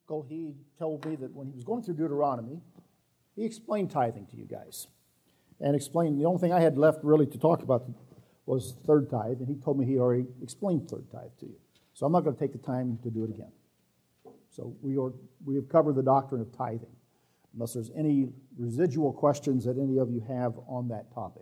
he told me that when he was going through Deuteronomy, he explained tithing to you guys. And explained, the only thing I had left really to talk about was third tithe, and he told me he already explained third tithe to you. So I'm not going to take the time to do it again. So we have covered the doctrine of tithing, unless there's any residual questions that any of you have on that topic.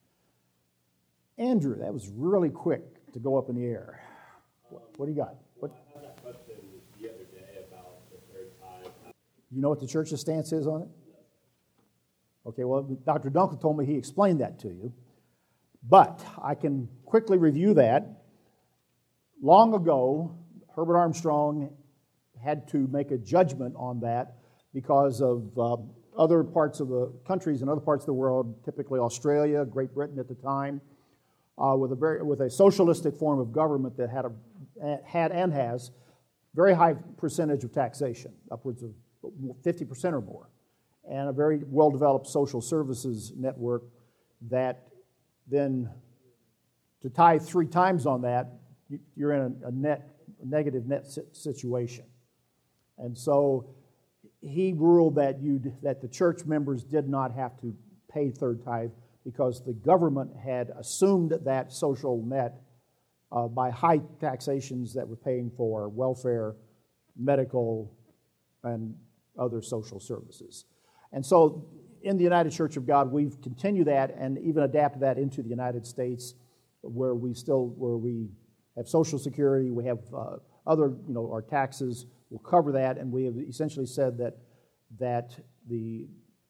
Andrew, that was really quick to go up in the air. What do you got? I had that question the other day about the third tithe. You know what the church's stance is on it? Okay, well, Dr. Duncan told me he explained that to you. But I can quickly review that. Long ago, Herbert Armstrong had to make a judgment on that because of other parts of the countries and other parts of the world, typically Australia, Great Britain at the time, with a socialistic form of government that had and has very high percentage of taxation, upwards of 50% or more, and a very well-developed social services network that then to tithe 3 times on that, you're in a negative net situation. And so he ruled that the church members did not have to pay third tithe because the government had assumed that social net by high taxations that were paying for welfare, medical, and other social services. And so in the United Church of God, we've continued that and even adapted that into the United States where we have Social Security, we have other, our taxes will cover that, and we have essentially said that a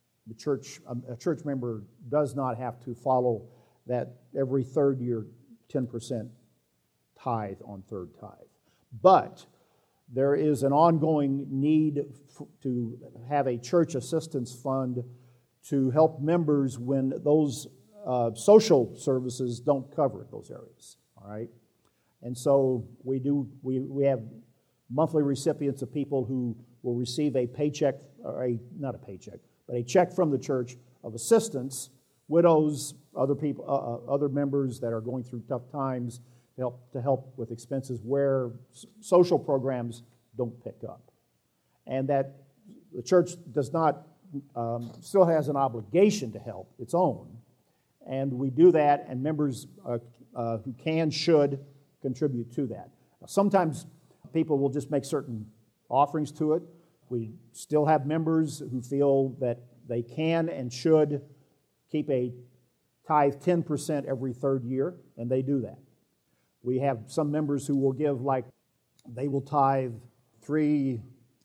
church member does not have to follow that every third year 10% tithe on third tithe. But there is an ongoing need to have a church assistance fund to help members when those social services don't cover those areas, all right? And so we have monthly recipients of people who will receive a paycheck, not a paycheck, but a check from the church of assistance, widows, other people, other members that are going through tough times, to help with expenses where social programs don't pick up. And that the church does not, still has an obligation to help its own. And we do that, and members who should contribute to that. Sometimes people will just make certain offerings to it. We still have members who feel that they can and should keep a tithe 10% every third year, and they do that. We have some members who will give, they will tithe 3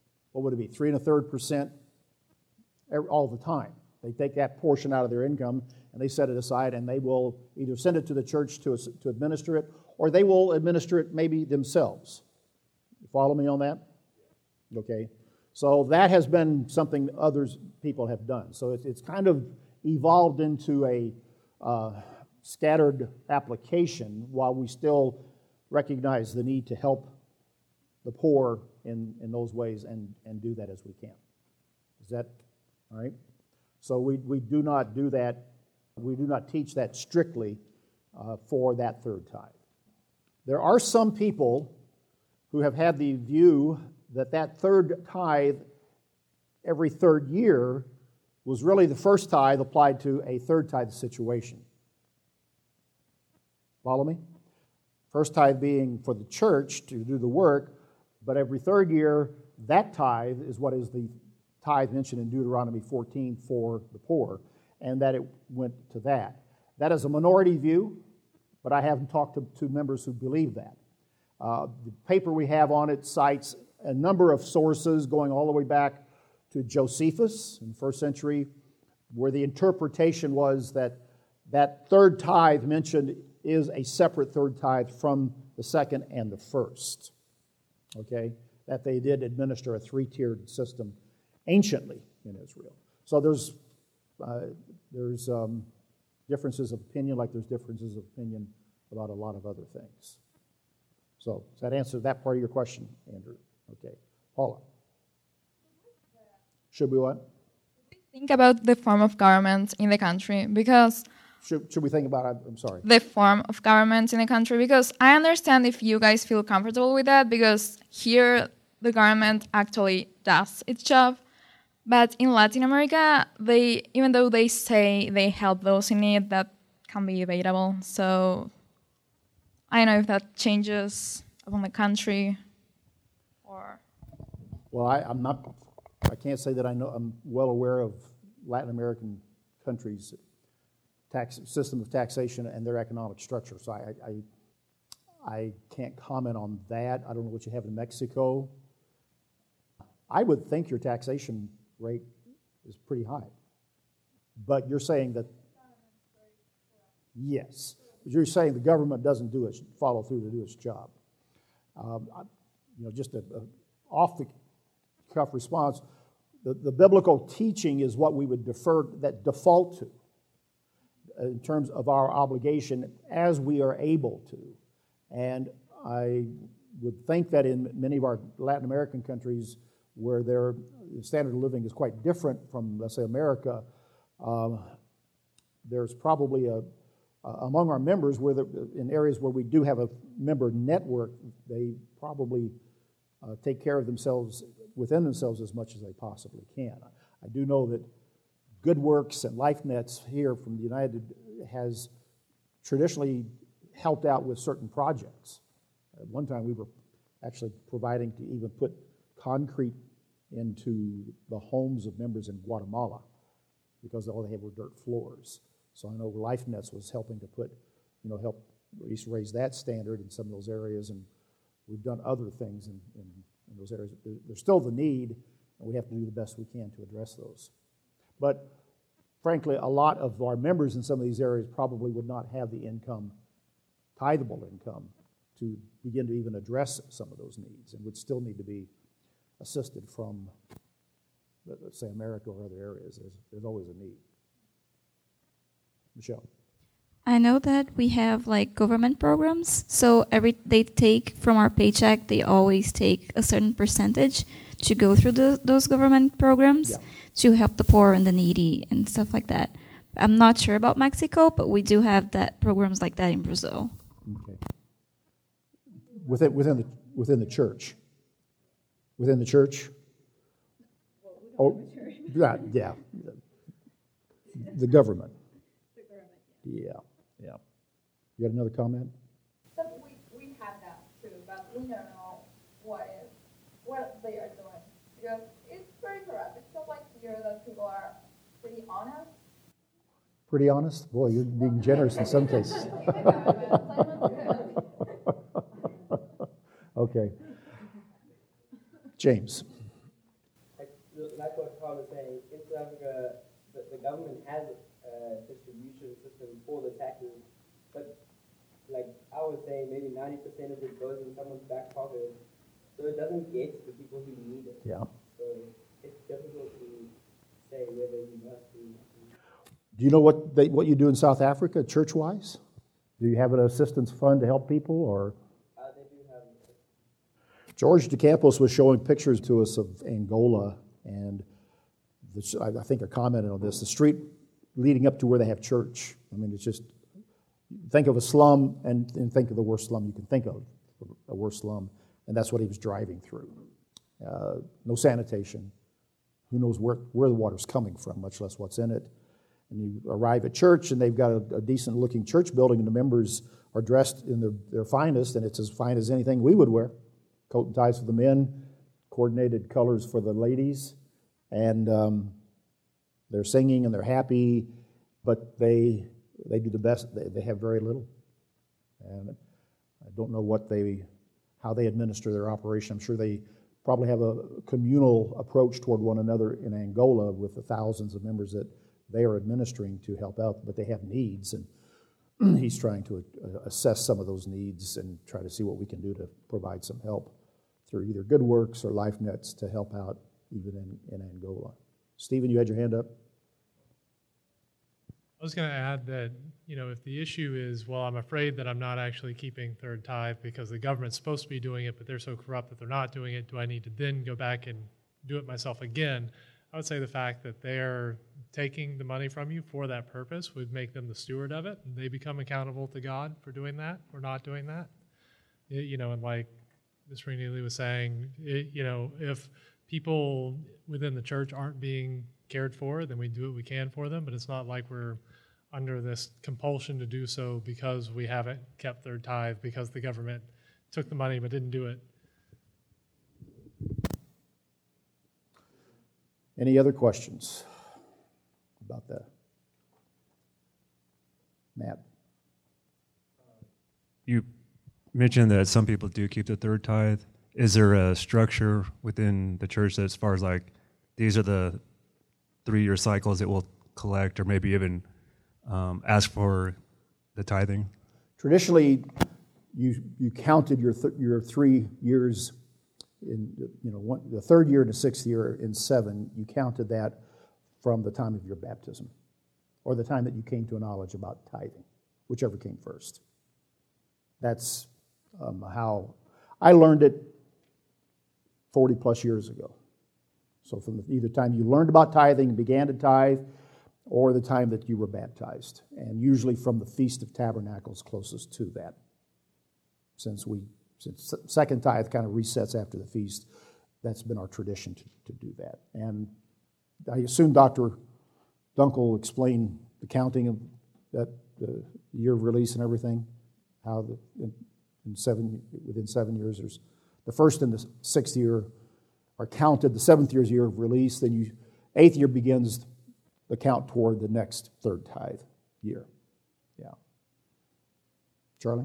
1/3% all the time. They take that portion out of their income and they set it aside, and they will either send it to the church to administer it, or they will administer it maybe themselves. You follow me on that? Okay. So that has been something people have done. So it's kind of evolved into a scattered application while we still recognize the need to help the poor in those ways and do that as we can. Is that all right? So we do not do that. We do not teach that strictly for that third tithe. There are some people who have had the view that third tithe every third year was really the first tithe applied to a third tithe situation. Follow me? First tithe being for the church to do the work, but every third year, that tithe is what is the tithe mentioned in Deuteronomy 14 for the poor, and that it went to that. That is a minority view, but I haven't talked to members who believe that. The paper we have on it cites a number of sources going all the way back to Josephus in the first century, where the interpretation was that third tithe mentioned is a separate third tithe from the second and the first. Okay? That they did administer a 3-tiered system anciently in Israel. So there's differences of opinion, like there's differences of opinion about a lot of other things. So does that answer that part of your question, Andrew? Okay. Paula. Should we what? Think about the form of government in the country, because... Should we think about, I'm sorry. The form of government in the country, because I understand if you guys feel comfortable with that, because here the government actually does its job. But in Latin America, even though they say they help those in need, that can be debatable. So I don't know if that changes upon the country or... Well, I can't say that I know. I'm well aware of Latin American countries' tax system of taxation and their economic structure. So I can't comment on that. I don't know what you have in Mexico. I would think your taxation rate is pretty high. But you're saying that, yes, you're saying the government doesn't follow through to do its job. Just a off-the-cuff response, the biblical teaching is what we would default to in terms of our obligation as we are able to. And I would think that in many of our Latin American countries where their standard of living is quite different from, let's say, America, there's probably among our members, in areas where we do have a member network, they probably take care of themselves within themselves as much as they possibly can. I do know that Good Works and LifeNets here from the United has traditionally helped out with certain projects. At one time, we were actually providing to even put concrete into the homes of members in Guatemala because all they had were dirt floors. So I know LifeNets was helping to help at least raise that standard in some of those areas, and we've done other things in those areas. There's still the need, and we have to do the best we can to address those. But frankly, a lot of our members in some of these areas probably would not have the income, tithable income, to begin to even address some of those needs, and would still need to be assisted from, let's say, America or other areas. There's always a need. Michelle. I know that we have government programs, so they take from our paycheck, they always take a certain percentage to go through those government programs to help the poor and the needy and stuff like that. I'm not sure about Mexico, but we do have programs like that in Brazil. Okay. Within the church. Within the church? Yeah. The government. Yeah. You got another comment? But we have that too, but we don't know what they are doing. Because it's very corrupt. It's not like here that people are pretty honest. Pretty honest? Boy, you're being generous in some cases. Okay. James. Like what Carl was saying, in South Africa, the government has a distribution system for the taxes, but I would say maybe 90% of it goes in someone's back pocket, so it doesn't get to the people who need it. Yeah. So it's difficult to say whether you must be. Do you know what you do in South Africa, church-wise? Do you have an assistance fund to help people, or? They do have. George DeCampos was showing pictures to us of Angola, and I think I commented on this. The street leading up to where they have church. I mean, it's just, think of a slum and think of the worst slum you can think of, a worst slum, and that's what he was driving through. No sanitation. Who knows where the water's coming from, much less what's in it. And you arrive at church, and they've got a decent-looking church building, and the members are dressed in their finest, and it's as fine as anything we would wear. Coat and ties for the men, coordinated colors for the ladies, and they're singing and they're happy, but they do the best. They have very little, and I don't know how they administer their operation. I'm sure they probably have a communal approach toward one another in Angola with the thousands of members that they are administering to help out, but they have needs, and he's trying to assess some of those needs and try to see what we can do to provide some help through either Good Works or LifeNets to help out even in Angola. Stephen, you had your hand up? I was going to add that, if the issue is, well, I'm afraid that I'm not actually keeping third tithe because the government's supposed to be doing it, but they're so corrupt that they're not doing it, do I need to then go back and do it myself again? I would say the fact that they're taking the money from you for that purpose would make them the steward of it, and they become accountable to God for doing that or not doing that. And Ms. Neely was saying, if people within the church aren't being cared for, then we do what we can for them, but it's not like we're under this compulsion to do so because we haven't kept third tithe, because the government took the money but didn't do it. Any other questions about that? Matt? You mentioned that some people do keep the third tithe. Is there a structure within the church that, as far as like, these are the 3-year cycles it will collect, or maybe even ask for the tithing? Traditionally, you counted your 3 years in the third year and the sixth year in 7. You counted that from the time of your baptism, or the time that you came to a knowledge about tithing, whichever came first. That's how I learned it 40 plus years ago. So from either time you learned about tithing and began to tithe, or the time that you were baptized, and usually from the Feast of Tabernacles closest to that. Since second tithe kind of resets after the feast, that's been our tradition to do that. And I assume Dr. Dunkel will explain the counting of that, the year of release and everything, how within 7 years, there's the first and the sixth year are counted. The seventh year of release, then eighth year begins the count toward the next third tithe year. Yeah. Charlie?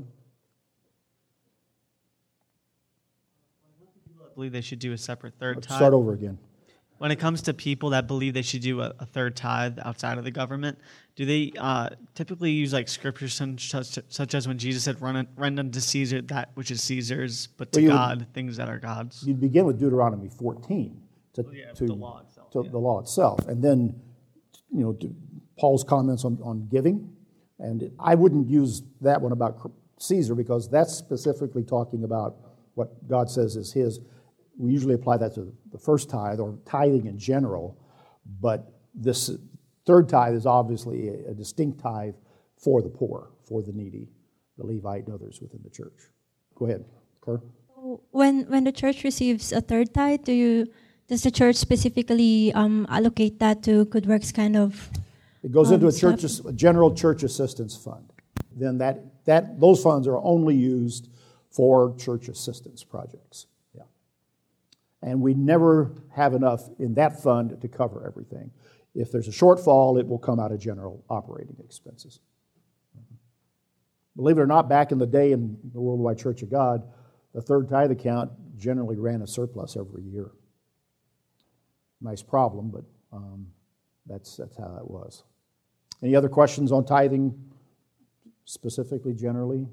I believe they should do a separate third tithe. Start over again. When it comes to people that believe they should do a third tithe outside of the government, do they typically use like scriptures such as when Jesus said, "Render unto Caesar that which is Caesar's, but to God things that are God's"? You'd begin with Deuteronomy 14 to the law itself. The law itself, and then Paul's comments on giving, and I wouldn't use that one about Caesar because that's specifically talking about what God says is His. We usually apply that to the first tithe or tithing in general, but this third tithe is obviously a distinct tithe for the poor, for the needy, the Levite and others within the church. Go ahead, Kerr. When the church receives a third tithe, does the church specifically allocate that to good works kind of? It goes into a general church assistance fund. Then those funds are only used for church assistance projects. And we never have enough in that fund to cover everything. If there's a shortfall, it will come out of general operating expenses. Believe it or not, back in the day in the Worldwide Church of God, the third tithe account generally ran a surplus every year. Nice problem, but that's how that was. Any other questions on tithing, specifically, generally?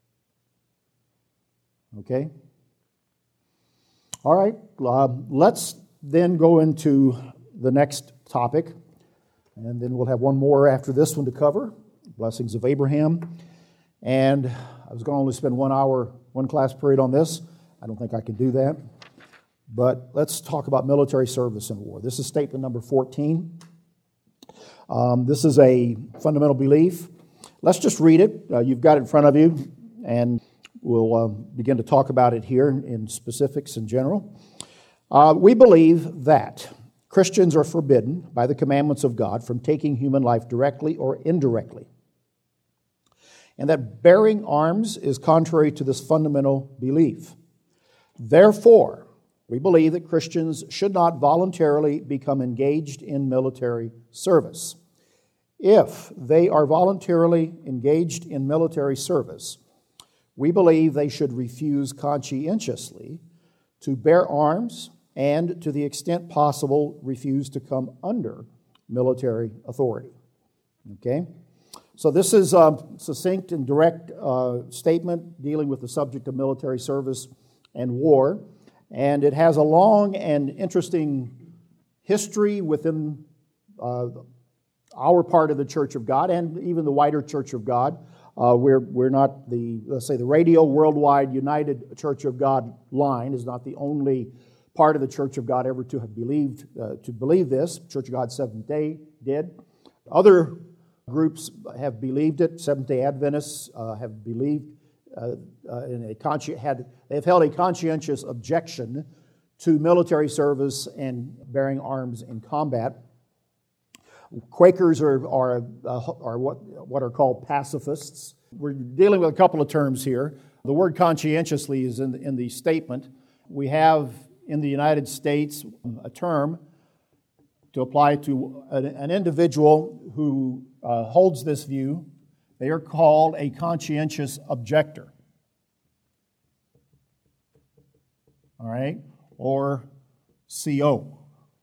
Okay. All right, let's then go into the next topic, and then we'll have one more after this one to cover, Blessings of Abraham. And I was going to only spend 1 hour, one class period on this. I don't think I can do that. But let's talk about military service in war. This is statement number 14. This is a fundamental belief. Let's just read it. You've got it in front of you, and we'll begin to talk about it here in specifics in general. We believe that Christians are forbidden by the commandments of God from taking human life directly or indirectly, and that bearing arms is contrary to this fundamental belief. Therefore, we believe that Christians should not voluntarily become engaged in military service. If they are voluntarily engaged in military service, we believe they should refuse conscientiously to bear arms and, to the extent possible, refuse to come under military authority. Okay? So this is a succinct and direct statement dealing with the subject of military service and war, and it has a long and interesting history within our part of the Church of God and even the wider Church of God. We're not the Radio Worldwide United Church of God line is not the only part of the Church of God ever to have believed this. Church of God Seventh-day did. Other groups have believed it. Seventh-day Adventists have believed they've held a conscientious objection to military service and bearing arms in combat. Quakers are what are called pacifists. We're dealing with a couple of terms here. The word conscientiously is in the statement. We have in the United States a term to apply to an individual who holds this view. They are called a conscientious objector. All right? Or CO,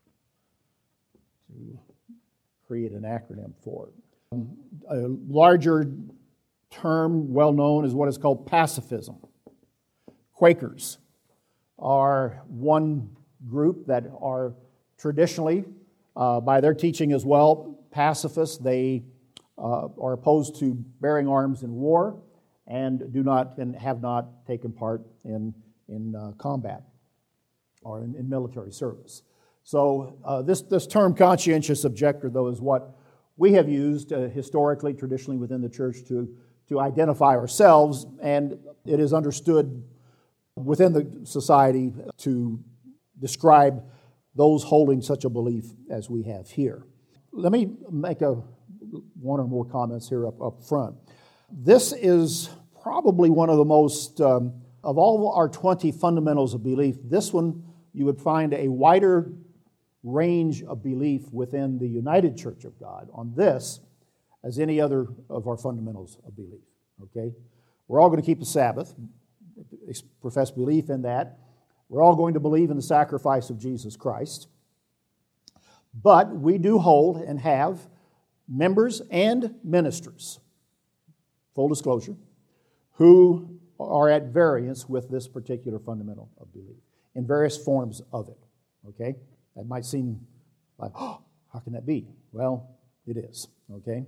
to create an acronym for it. A larger term, well known, is what is called pacifism. Quakers are one group that are traditionally, by their teaching as well, pacifists. They are opposed to bearing arms in war and do not and have not taken part in combat or in military service. So this term conscientious objector, though, is what we have used historically, traditionally within the church to identify ourselves, and it is understood within the society to describe those holding such a belief as we have here. Let me make one or more comments here up front. This is probably one of the most, of all our 20 fundamentals of belief, this one you would find a wider range of belief within the United Church of God on this as any other of our fundamentals of belief. Okay? We're all going to keep the Sabbath, profess belief in that. We're all going to believe in the sacrifice of Jesus Christ. But we do hold and have members and ministers, full disclosure, who are at variance with this particular fundamental of belief in various forms of it. Okay? That might seem like, oh, how can that be? Well, it is. Okay?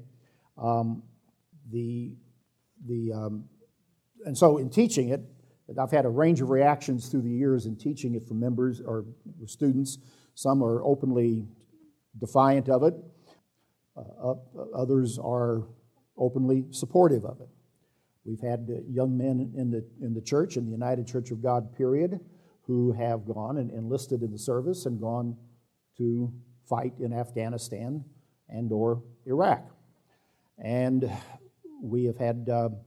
And so in teaching it, I've had a range of reactions through the years in teaching it from members or students. Some are openly defiant of it. Others are openly supportive of it. We've had young men in the church, in the United Church of God period, who have gone and enlisted in the service and gone to fight in Afghanistan and or Iraq. And we have had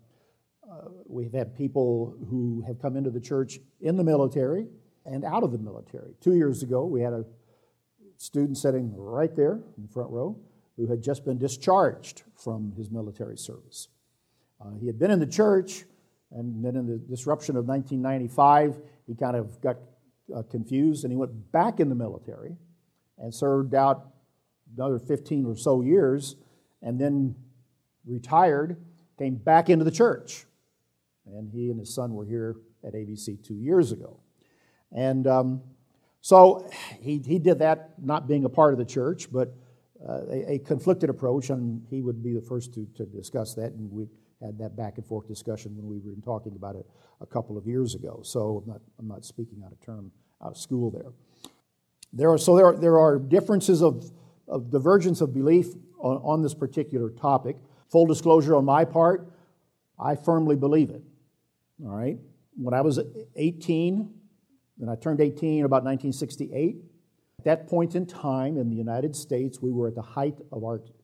people who have come into the church in the military and out of the military. 2 years ago, we had a student sitting right there in the front row who had just been discharged from his military service. He had been in the church, and then in the disruption of 1995, he kind of got confused, and he went back in the military and served out another 15 or so years, and then retired, came back into the church. And he and his son were here at ABC 2 years ago. And so he did that, not being a part of the church, but a conflicted approach, and he would be the first to discuss that, and we had that back and forth discussion when we were talking about it a couple of years ago. So I'm not speaking out of school there. There are differences of divergence of belief on this particular topic. Full disclosure on my part, I firmly believe it. All right? When I was 18, and I turned 18 about 1968, at that point in time in the United States, we were at the height of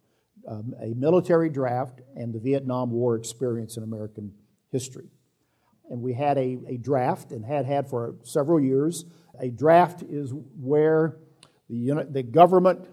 a military draft and the Vietnam War experience in American history. And we had a draft, and had for several years. A draft is where the government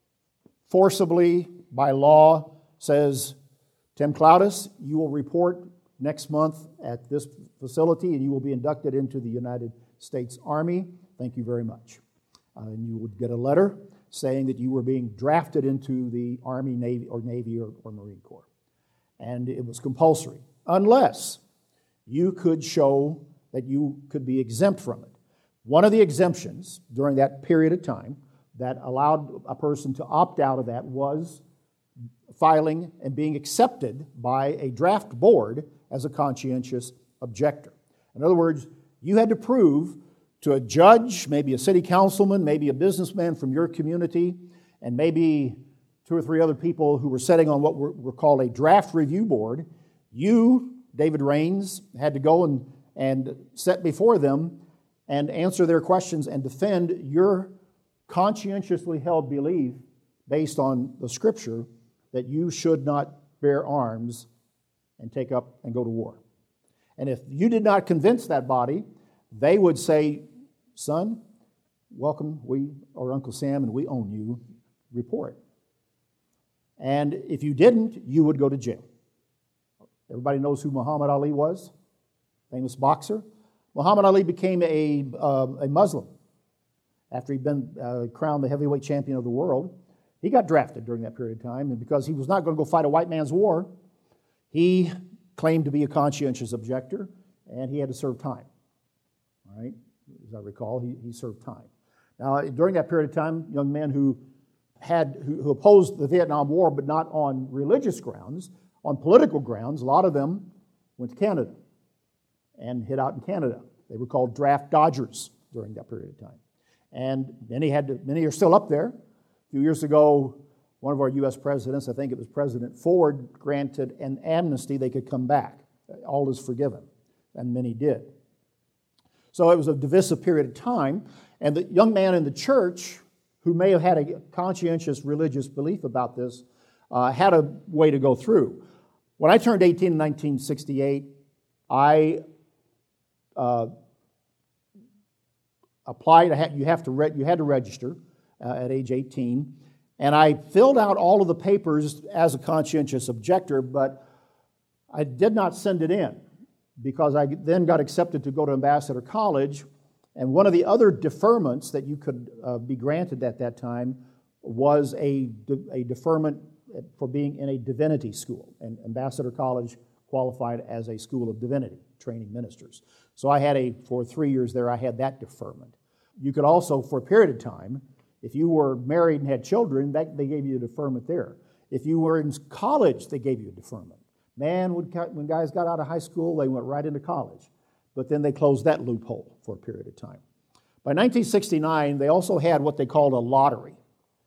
forcibly, by law, says, Tim Cloudis, you will report next month at this facility, and you will be inducted into the United States Army. Thank you very much. And you would get a letter saying that you were being drafted into the Army, Navy, or Marine Corps. And it was compulsory, unless you could show that you could be exempt from it. One of the exemptions during that period of time that allowed a person to opt out of that was filing and being accepted by a draft board as a conscientious objector. In other words, you had to prove to a judge, maybe a city councilman, maybe a businessman from your community, and maybe 2 or 3 other people who were sitting on what were called a draft review board, you David Raines, had to go and set before them and answer their questions and defend your conscientiously held belief based on the Scripture that you should not bear arms and take up and go to war. And if you did not convince that body, they would say, son, welcome, we are Uncle Sam and we own you, report. And if you didn't, you would go to jail. Everybody knows who Muhammad Ali was, famous boxer. Muhammad Ali became a Muslim after he'd been crowned the heavyweight champion of the world. He got drafted during that period of time, and because he was not going to go fight a white man's war, he claimed to be a conscientious objector, and he had to serve time. All right? As I recall, he served time. Now, during that period of time, young men who opposed the Vietnam War, but not on religious grounds, on political grounds, a lot of them went to Canada and hid out in Canada. They were called draft dodgers during that period of time. And many are still up there. A few years ago, one of our U.S. presidents, I think it was President Ford, granted an amnesty. They could come back. All is forgiven. And many did. So it was a divisive period of time. And the young man in the church, who may have had a conscientious religious belief about this, had a way to go through. When I turned 18 in 1968, I applied. You had to register at age 18, and I filled out all of the papers as a conscientious objector, but I did not send it in because I then got accepted to go to Ambassador College, and one of the other deferments that you could be granted at that time was a deferment for being in a divinity school, and Ambassador College qualified as a school of divinity, training ministers. So for 3 years there, I had that deferment. You could also, for a period of time, if you were married and had children, they gave you a deferment there. If you were in college, they gave you a deferment. Man, when guys got out of high school, they went right into college. But then they closed that loophole for a period of time. By 1969, they also had what they called a lottery.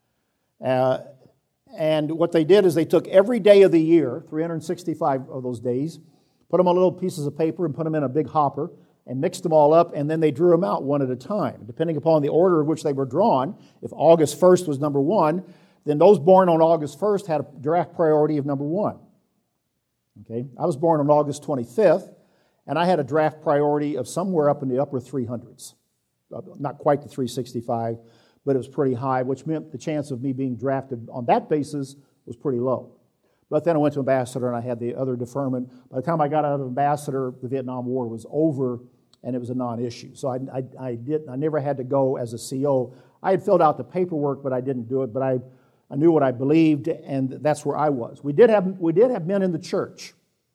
And what they did is they took every day of the year, 365 of those days, put them on little pieces of paper and put them in a big hopper and mixed them all up, and then they drew them out one at a time. Depending upon the order of which they were drawn, if August 1st was number 1, then those born on August 1st had a draft priority of number 1. Okay, I was born on August 25th, and I had a draft priority of somewhere up in the upper 300s. Not quite the 365, but it was pretty high, which meant the chance of me being drafted on that basis was pretty low. But then I went to Ambassador, and I had the other deferment. By the time I got out of Ambassador, the Vietnam War was over, and it was a non-issue. So I never had to go as a CO. I had filled out the paperwork, but I didn't do it. But I knew what I believed, and that's where I was. We did have men in the church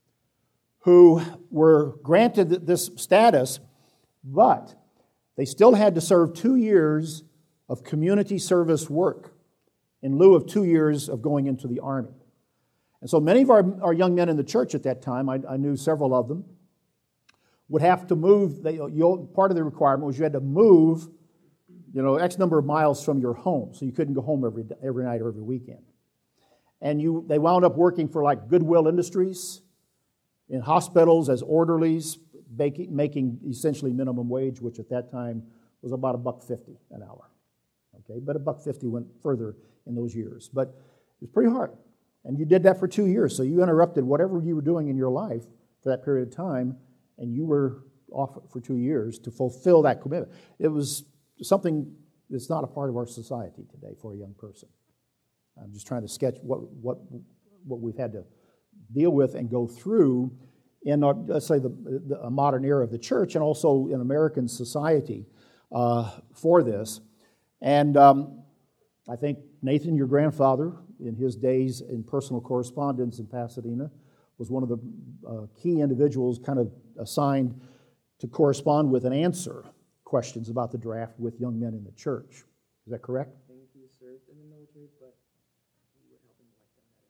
who were granted this status, but they still had to serve 2 years of community service work in lieu of 2 years of going into the Army. And so many of our young men in the church at that time, I knew several of them, would have to move. Part of the requirement was you had to move, X number of miles from your home, so you couldn't go home every night or every weekend. And they wound up working for like Goodwill Industries, in hospitals as orderlies, making essentially minimum wage, which at that time was about $1.50 an hour. Okay, but $1.50 went further in those years. But it was pretty hard. And you did that for 2 years, so you interrupted whatever you were doing in your life for that period of time, and you were off for 2 years to fulfill that commitment. It was something that's not a part of our society today for a young person. I'm just trying to sketch what we've had to deal with and go through in, let's say, the modern era of the church and also in American society for this. And I think Nathan, your grandfather, in his days in personal correspondence in Pasadena, was one of the key individuals kind of assigned to correspond with and answer questions about the draft with young men in the church. Is that correct? I think he served in the military, but he would help him like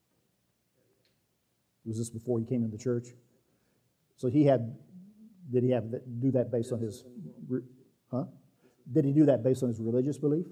that. Was this before he came in the church? So did he do that based on his, Did he do that based on his religious belief?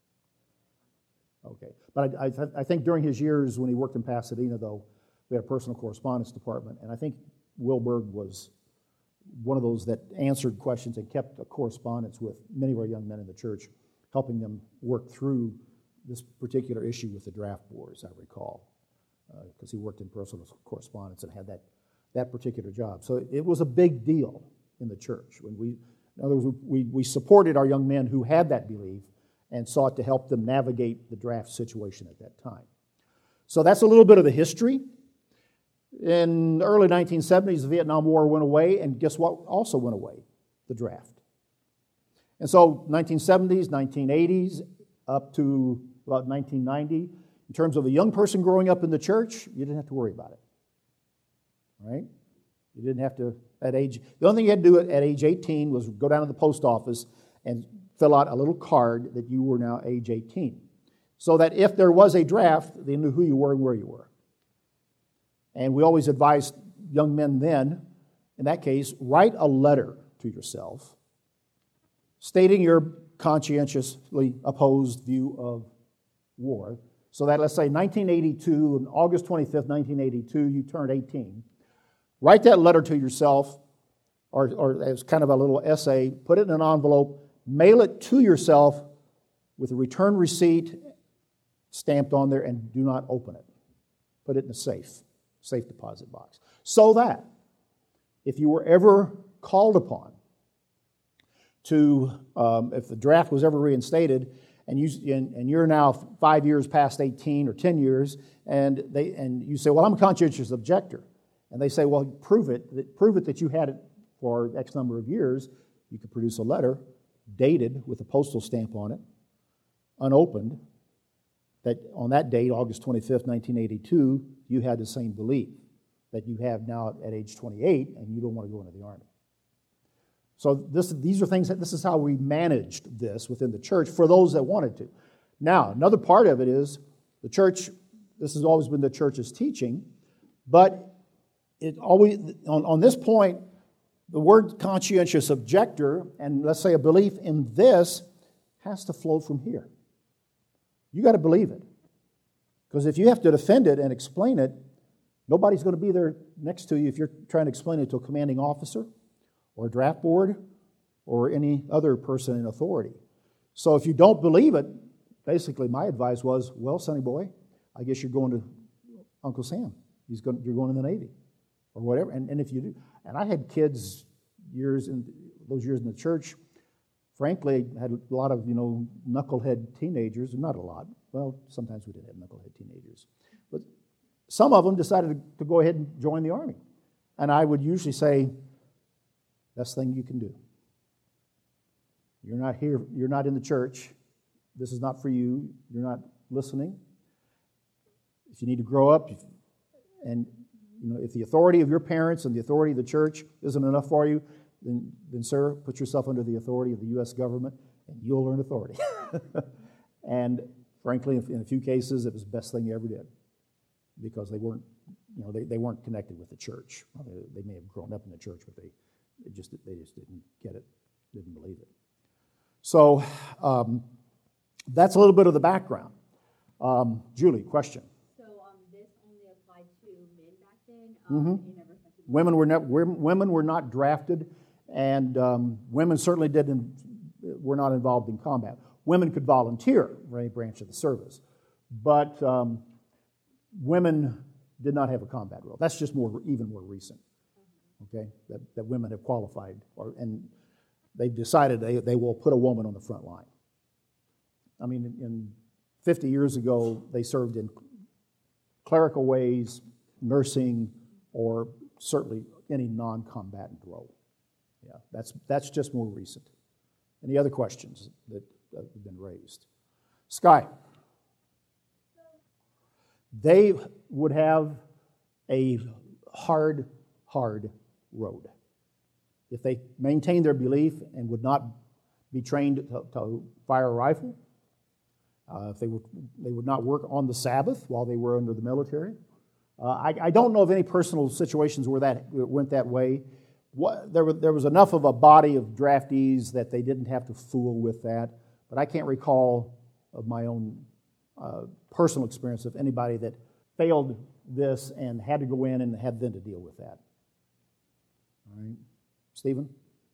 Okay. But I think during his years when he worked in Pasadena, though, we had a personal correspondence department, and I think Wilberg was one of those that answered questions and kept a correspondence with many of our young men in the church, helping them work through this particular issue with the draft board, as I recall, because he worked in personal correspondence and had that particular job. So it was a big deal in the church. In other words, we supported our young men who had that belief and sought to help them navigate the draft situation at that time. So that's a little bit of the history. In the early 1970s, the Vietnam War went away, and guess what also went away? The draft. And so 1970s, 1980s, up to about 1990, in terms of a young person growing up in the church, you didn't have to worry about it. Right? You didn't have to, at age, the only thing you had to do at age 18 was go down to the post office and fill out a little card that you were now age 18. So that if there was a draft, they knew who you were and where you were. And we always advised young men then, in that case, write a letter to yourself stating your conscientiously opposed view of war. So that, let's say, 1982, on August 25th, 1982, you turned 18. Write that letter to yourself, or as kind of a little essay, put it in an envelope, mail it to yourself with a return receipt stamped on there, and do not open it. Put it in a safe deposit box. So that if you were ever called upon to, if the draft was ever reinstated, and you're now 5 years past 18 or 10 years, and you say, well, I'm a conscientious objector. And they say, well, prove it that you had it for X number of years. You could produce a letter dated with a postal stamp on it, unopened, that on that date, August 25th, 1982, you had the same belief that you have now at age 28, and you don't want to go into the Army. So these are things this is how we managed this within the church for those that wanted to. Now, another part of it is the church, this has always been the church's teaching, but it always, on this point, the word conscientious objector, and let's say a belief in this, has to flow from here. You got to believe it. Because if you have to defend it and explain it, nobody's going to be there next to you if you're trying to explain it to a commanding officer or a draft board or any other person in authority. So if you don't believe it, basically my advice was, well, sonny boy, I guess you're going to Uncle Sam. You're going in the Navy or whatever. And if you do, and I had kids those years in the church, frankly, had a lot of, knucklehead teenagers, not a lot. Well, sometimes we did have knucklehead teenagers. But some of them decided to go ahead and join the Army. And I would usually say, best thing you can do. You're not here, you're not in the church. This is not for you. You're not listening. If you need to grow up, if the authority of your parents and the authority of the church isn't enough for you, then sir, put yourself under the authority of the U.S. government, and you'll learn authority. And frankly, in a few cases, it was the best thing you ever did, because they weren't, they weren't connected with the church. They may have grown up in the church, but they just didn't get it, didn't believe it. So that's a little bit of the background. Julie, question. So this only applied to men back then. Women were not drafted, and women certainly were not involved in combat. Women could volunteer for any branch of the service, but women did not have a combat role. That's just even more recent. Okay, that women have qualified, and they've decided they will put a woman on the front line. I mean, in 50 years ago, they served in clerical ways, nursing, or certainly any non-combatant role. Yeah, that's just more recent. Any other questions that have been raised? Sky. They would have a hard road. If they maintained their belief and would not be trained to fire a rifle, if they would not work on the Sabbath while they were under the military. I don't know of any personal situations where that went that way. There was enough of a body of draftees that they didn't have to fool with that, but I can't recall of my own personal experience of anybody that failed this and had to go in and had then to deal with that. All right. Stephen?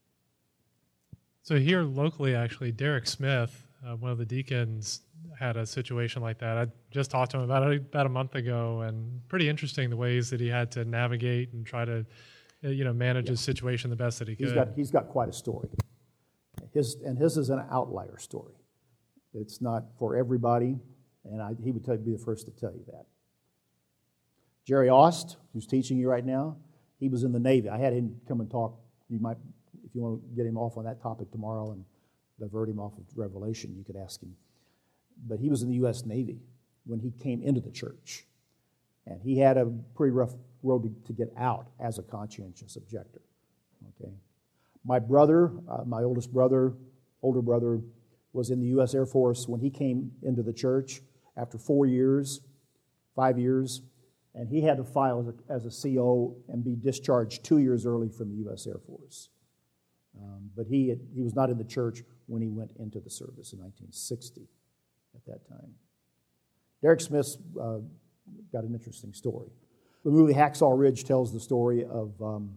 So here locally, actually, Derek Smith, one of the deacons, had a situation like that. I just talked to him about a month ago, and pretty interesting the ways that he had to navigate and try to, manage his situation the best that he could. He's got quite a story. His is an outlier story. It's not for everybody, and he would be the first to tell you that. Jerry Ost, who's teaching you right now, he was in the Navy. I had him come and talk. You might, if you want to get him off on that topic tomorrow and divert him off of Revelation, you could ask him. But he was in the U.S. Navy when he came into the church. And he had a pretty rough road to get out as a conscientious objector. Okay. My brother, my older brother, was in the U.S. Air Force when he came into the church after 5 years, and he had to file as a CO and be discharged 2 years early from the U.S. Air Force. But he was not in the church when he went into the service in 1960 at that time. Derek Smith's got an interesting story. The movie Hacksaw Ridge tells the story of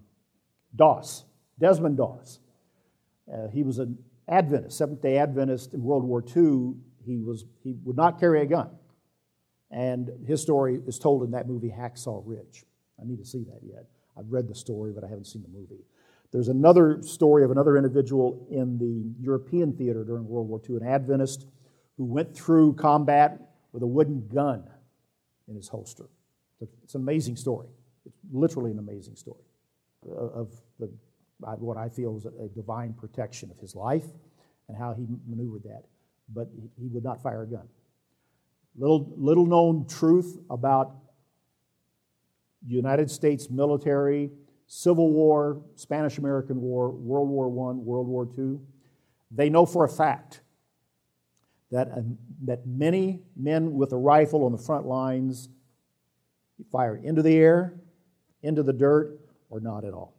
Desmond Doss. He was an Adventist, Seventh-day Adventist in World War II. He would not carry a gun. And his story is told in that movie Hacksaw Ridge. I need to see that yet. I've read the story, but I haven't seen the movie. There's another story of another individual in the European theater during World War II, an Adventist who went through combat with a wooden gun in his holster. It's an amazing story. It's literally an amazing story of what I feel was a divine protection of his life and how he maneuvered that. But he would not fire a gun. Little known truth about United States military, Civil War, Spanish-American War, World War I, World War II. They know for a fact that many men with a rifle on the front lines fired into the air, into the dirt, or not at all.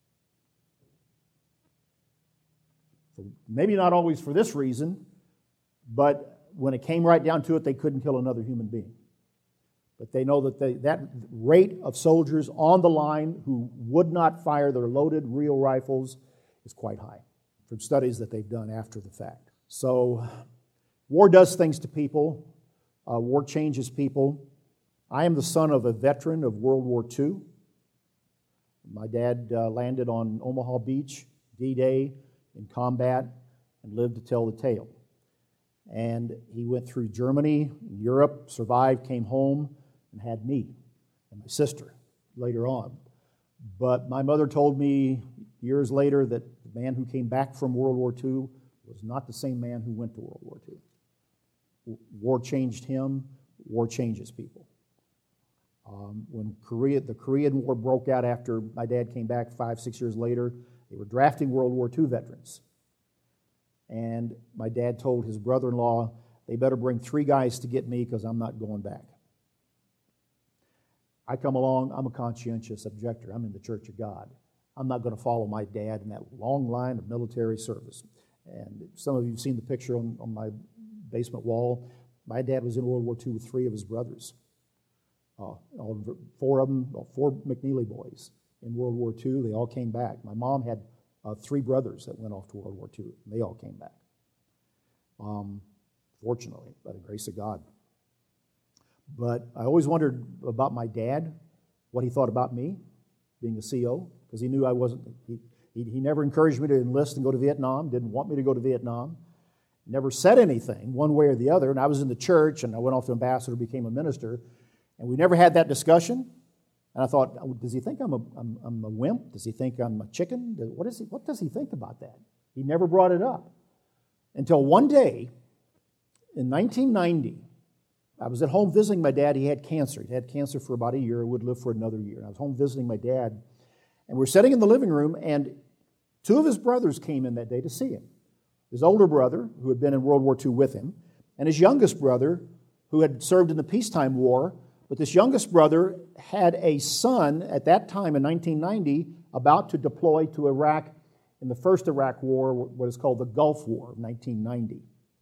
Maybe not always for this reason, but when it came right down to it, they couldn't kill another human being. But they know that that rate of soldiers on the line who would not fire their loaded real rifles is quite high from studies that they've done after the fact. So war does things to people. War changes people. I am the son of a veteran of World War II. My dad landed on Omaha Beach, D-Day, in combat, and lived to tell the tale. And he went through Germany, Europe, survived, came home, and had me and my sister later on. But my mother told me years later that the man who came back from World War II was not the same man who went to World War II. War changed him. War changes people. When the Korean War broke out after my dad came back 5-6 years later, they were drafting World War II veterans. And my dad told his brother-in-law, they better bring 3 guys to get me because I'm not going back. I come along, I'm a conscientious objector. I'm in the Church of God. I'm not going to follow my dad in that long line of military service. And some of you have seen the picture on my basement wall. My dad was in World War II with 3 of his brothers. 4 of them, 4 McNeely boys in World War II. They all came back. My mom had 3 brothers that went off to World War II. And they all came back. Fortunately, by the grace of God. But I always wondered about my dad, what he thought about me being a CO, because he knew I wasn't. He never encouraged me to enlist and go to Vietnam, didn't want me to go to Vietnam, never said anything one way or the other. And I was in the church, and I went off to ambassador, became a minister, and we never had that discussion. And I thought, does he think I'm a wimp? Does he think I'm a chicken? What does he think about that? He never brought it up. Until one day, in 1990, I was at home visiting my dad. He had cancer. He had cancer for about a year, would live for another year. I was home visiting my dad, and we're sitting in the living room, and 2 of his brothers came in that day to see him. His older brother, who had been in World War II with him, and his youngest brother, who had served in the peacetime war. But this youngest brother had a son at that time in 1990 about to deploy to Iraq in the first Iraq War, what is called the Gulf War of 1990.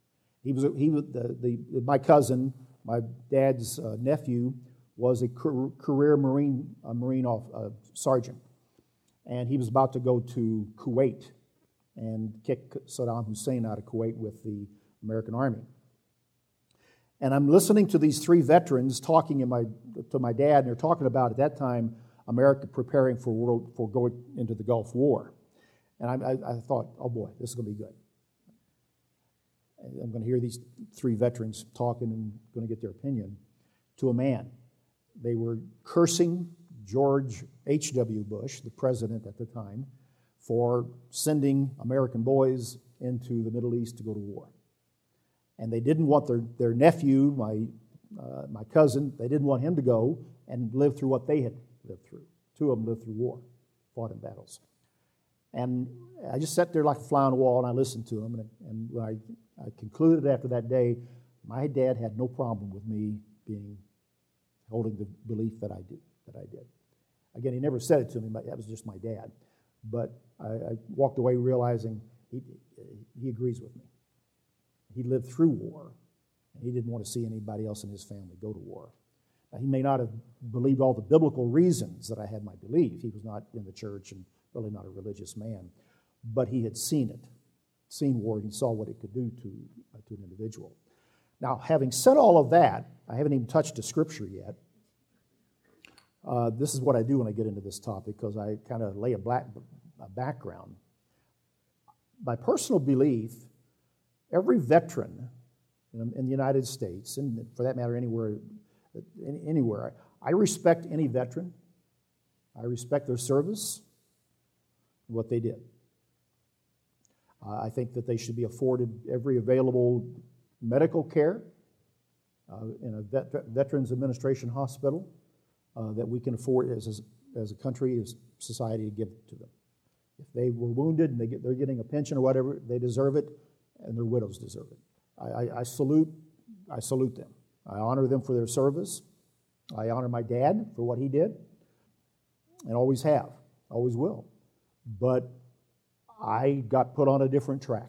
My cousin, my dad's nephew, was a career Marine sergeant. and he was about to go to Kuwait and kick Saddam Hussein out of Kuwait with the American Army. And I'm listening to these three veterans talking to my dad, and they're talking about, at that time, America preparing for going into the Gulf War. And I thought, oh boy, this is going to be good. I'm going to hear these three veterans talking and going to get their opinion to a man. They were cursing George H.W. Bush, the president at the time, for sending American boys into the Middle East to go to war. And they didn't want their nephew, my cousin, they didn't want him to go and live through what they had lived through. Two of them lived through war, fought in battles. And I just sat there like a fly on the wall, and I listened to them. And when I concluded after that day, my dad had no problem with me holding the belief that I did. Again, he never said it to me, but that was just my dad. But I walked away realizing he agrees with me. He lived through war, and he didn't want to see anybody else in his family go to war. Now, he may not have believed all the biblical reasons that I had my belief. He was not in the church and really not a religious man. But he had seen war, and he saw what it could do to an individual. Now, having said all of that, I haven't even touched the scripture yet. This is what I do when I get into this topic, because I kind of lay a background. My personal belief, every veteran in the United States, and for that matter anywhere, I respect any veteran. I respect their service, what they did. I think that they should be afforded every available medical care in a Veterans Administration hospital that we can afford as a country, as society, to give to them. If they were wounded and they're getting a pension or whatever, they deserve it, and their widows deserve it. I salute them. I honor them for their service. I honor my dad for what he did, and always have, always will. But I got put on a different track.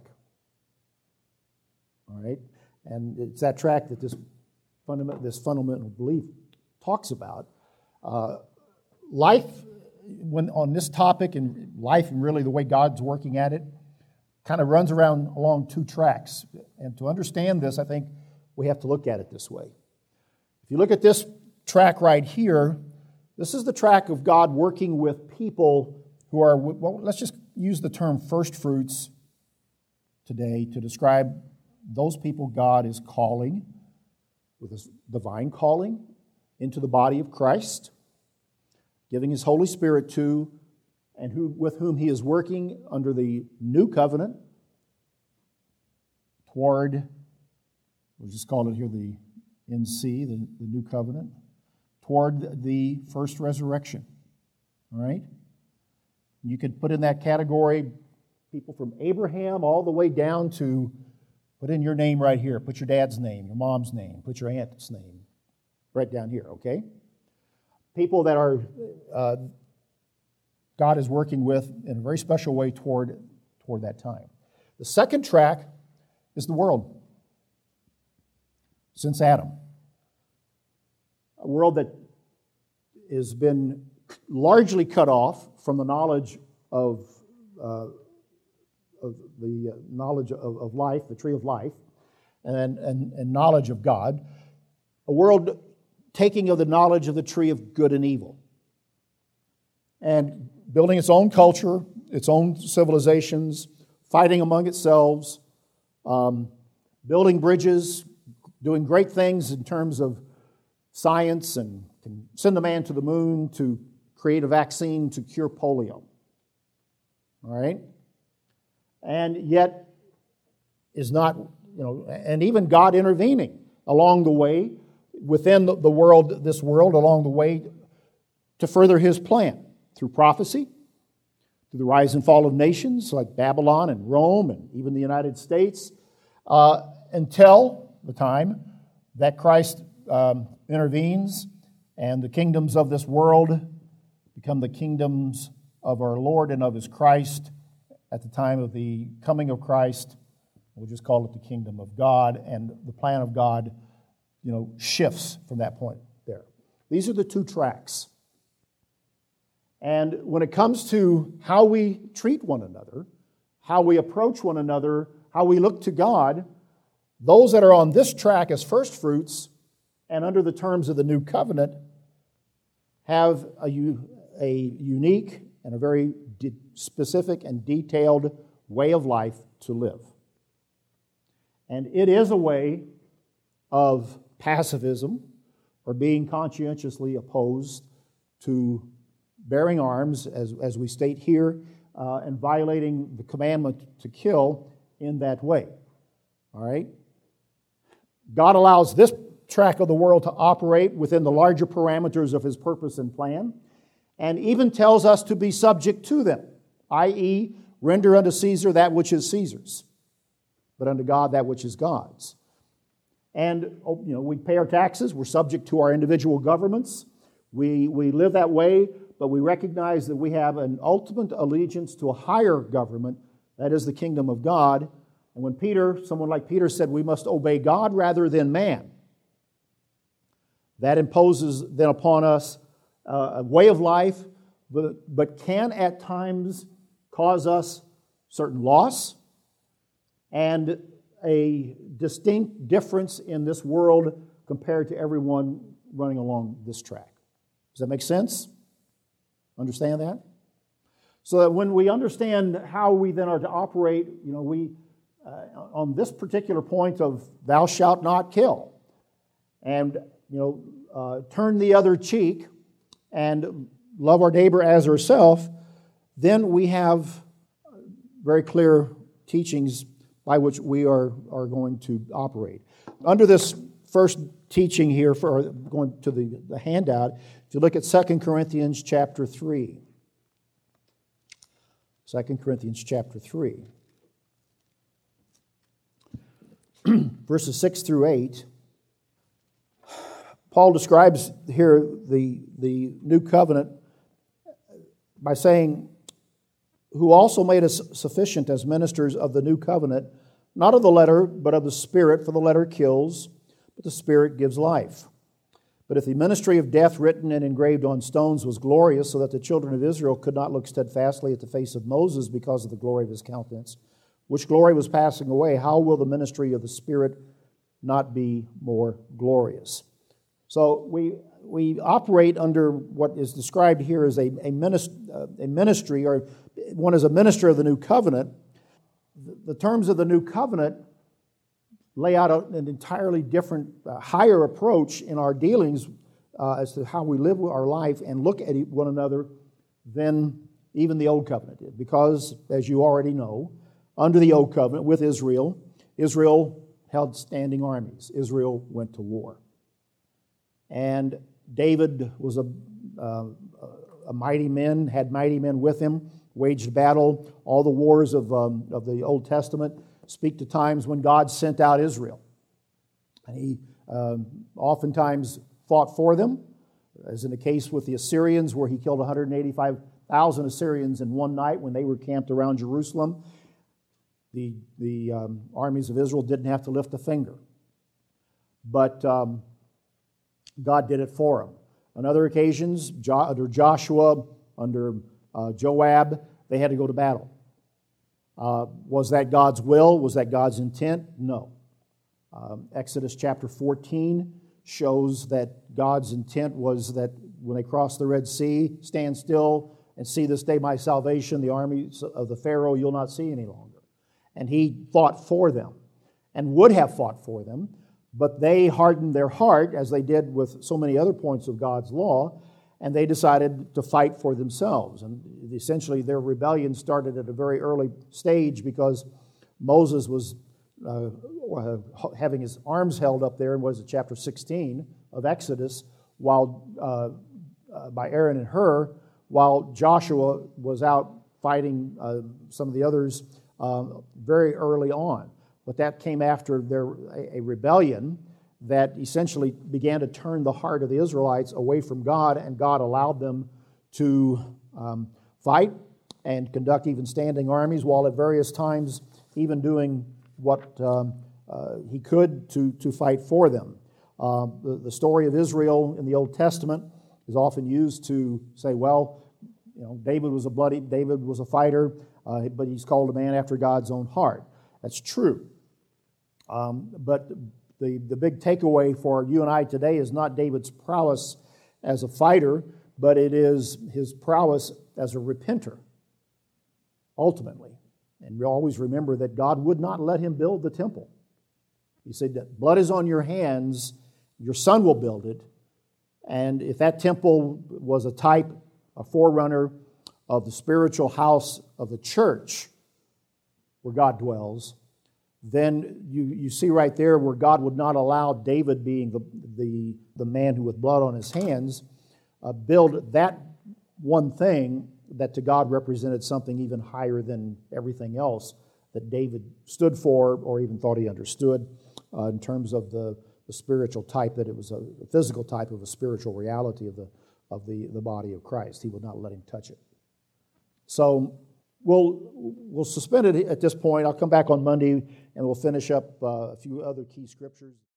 All right? And it's that track that this fundamental belief talks about. Life, when on this topic, and life and really the way God's working at it, kind of runs along two tracks. And to understand this, I think we have to look at it this way. If you look at this track right here, this is the track of God working with people who are, well, let's just use the term first fruits today to describe those people God is calling, with His divine calling, into the body of Christ, giving His Holy Spirit to, and with whom He is working under the new covenant toward, we'll just call it here the NC, the new covenant, toward the first resurrection. All right? You could put in that category people from Abraham all the way down to, put in your name right here, put your dad's name, your mom's name, put your aunt's name right down here, okay? People that are, God is working with in a very special way toward that time. The second track is the world, since Adam. A world that has been largely cut off from the knowledge of life, the tree of life, and knowledge of God. A world taking of the knowledge of the tree of good and evil, and building its own culture, its own civilizations, fighting among itself, building bridges, doing great things in terms of science, and can send a man to the moon to create a vaccine to cure polio. All right? And yet is not, and even God intervening along the way, within the world, this world, along the way, to further His plan through prophecy, through the rise and fall of nations like Babylon and Rome and even the United States, until the time that Christ intervenes and the kingdoms of this world become the kingdoms of our Lord and of His Christ at the time of the coming of Christ. We'll just call it the kingdom of God, and the plan of God, shifts from that point there. These are the two tracks. And when it comes to how we treat one another, how we approach one another, how we look to God, those that are on this track as first fruits and under the terms of the new covenant have a unique and a very specific and detailed way of life to live. And it is a way of pacifism or being conscientiously opposed to bearing arms, as we state here, and violating the commandment to kill in that way. All right? God allows this track of the world to operate within the larger parameters of His purpose and plan, and even tells us to be subject to them, i.e., render unto Caesar that which is Caesar's, but unto God that which is God's. And we pay our taxes. We're subject to our individual governments. We live that way, but we recognize that we have an ultimate allegiance to a higher government, that is the kingdom of God. And when someone like Peter said we must obey God rather than man, that imposes then upon us a way of life, but can at times cause us certain loss and a distinct difference in this world compared to everyone running along this track. Does that make sense? Understand that? So that when we understand how we then are to operate, we on this particular point of thou shalt not kill, and turn the other cheek and love our neighbor as ourselves, then we have very clear teachings by which we are going to operate. Under this first teaching here, going to the handout, if you look at 2 Corinthians chapter 3. 2 Corinthians chapter 3. Verses 6 through 8. Paul describes here the new covenant by saying, who also made us sufficient as ministers of the new covenant, not of the letter, but of the Spirit, for the letter kills, but the Spirit gives life. But if the ministry of death written and engraved on stones was glorious, so that the children of Israel could not look steadfastly at the face of Moses because of the glory of his countenance, which glory was passing away, how will the ministry of the Spirit not be more glorious? So we operate under what is described here as a ministry, or one is a minister of the new covenant. The terms of the new covenant lay out an entirely different, higher approach in our dealings as to how we live our life and look at one another than even the old covenant did. Because, as you already know, under the old covenant with Israel, Israel held standing armies. Israel went to war. And David was a mighty man, had mighty men with him, waged battle. All the wars of the Old Testament speak to times when God sent out Israel. And He oftentimes fought for them, as in the case with the Assyrians, where He killed 185,000 Assyrians in one night when they were camped around Jerusalem. The armies of Israel didn't have to lift a finger. But God did it for them. On other occasions, under Joshua, under Joab, they had to go to battle. Was that God's will? Was that God's intent? No. Exodus chapter 14 shows that God's intent was that when they crossed the Red Sea, stand still and see this day my salvation, the armies of the Pharaoh you'll not see any longer. And He fought for them and would have fought for them, but they hardened their heart, as they did with so many other points of God's law, and they decided to fight for themselves. And essentially their rebellion started at a very early stage because Moses was having his arms held up there in chapter 16 of Exodus, while by Aaron and Hur, while Joshua was out fighting some of the others very early on. But that came after a rebellion that essentially began to turn the heart of the Israelites away from God, and God allowed them to fight and conduct even standing armies, while at various times even doing what He could to fight for them. The story of Israel in the Old Testament is often used to say, well, David was a fighter, but he's called a man after God's own heart. That's true. But the big takeaway for you and I today is not David's prowess as a fighter, but it is his prowess as a repenter, ultimately. And we always remember that God would not let him build the temple. He said that blood is on your hands, your son will build it. And if that temple was a type, a forerunner of the spiritual house of the church where God dwells, then you see right there where God would not allow David, being the man who with blood on his hands, build that one thing that to God represented something even higher than everything else that David stood for or even thought he understood in terms of the spiritual type, that it was a physical type of a spiritual reality of the body of Christ. He would not let him touch it. So we'll suspend it at this point. I'll come back on Monday and we'll finish up a few other key scriptures.